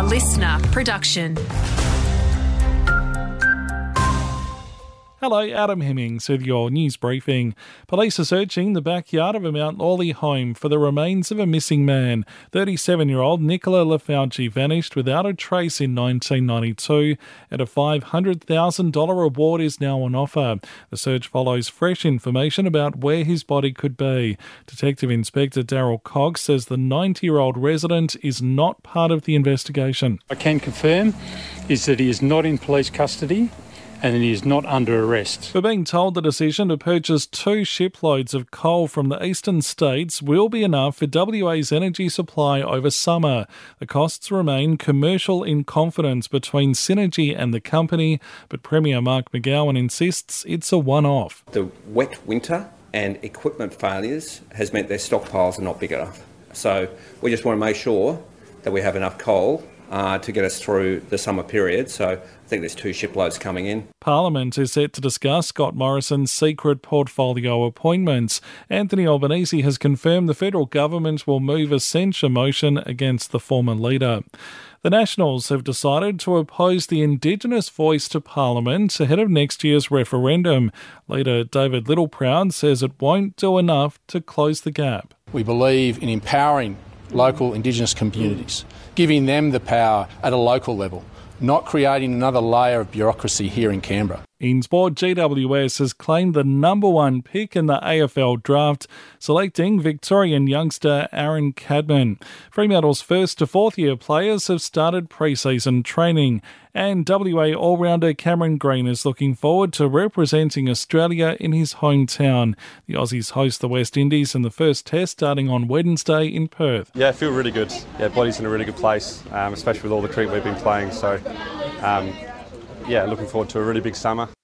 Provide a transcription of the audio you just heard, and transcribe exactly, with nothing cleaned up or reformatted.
listener production. Hello, Adam Hemmings with your news briefing. Police are searching the backyard of a Mount Lawley home for the remains of a missing man. thirty-seven-year-old Nicola Lafauci vanished without a trace in nineteen ninety-two, and a five hundred thousand dollars reward is now on offer. The search follows fresh information about where his body could be. Detective Inspector Daryl Cox says the ninety-year-old resident is not part of the investigation. I can confirm is that he is not in police custody and he is not under arrest. We're being told the decision to purchase two shiploads of coal from the eastern states will be enough for W A's energy supply over summer. The costs remain commercial in confidence between Synergy and the company, but Premier Mark McGowan insists it's a one-off. The wet winter and equipment failures has meant their stockpiles are not big enough. So we just want to make sure that we have enough coal Uh, to get us through the summer period. So I think there's two shiploads coming in. Parliament is set to discuss Scott Morrison's secret portfolio appointments. Anthony Albanese has confirmed the federal government will move a censure motion against the former leader. The Nationals have decided to oppose the Indigenous voice to Parliament ahead of next year's referendum. Leader David Littleproud says it won't do enough to close the gap. We believe in empowering local Indigenous communities, giving them the power at a local level, not creating another layer of bureaucracy here in Canberra. In sport, G W S has claimed the number one pick in the A F L draft, selecting Victorian youngster Aaron Cadman. Fremantle's first to fourth year players have started pre-season training, and W A all-rounder Cameron Green is looking forward to representing Australia in his hometown. The Aussies host the West Indies in the first test starting on Wednesday in Perth. Yeah, I feel really good. Yeah, body's in a really good place, um, especially with all the cricket we've been playing. So, um, yeah, looking forward to a really big summer.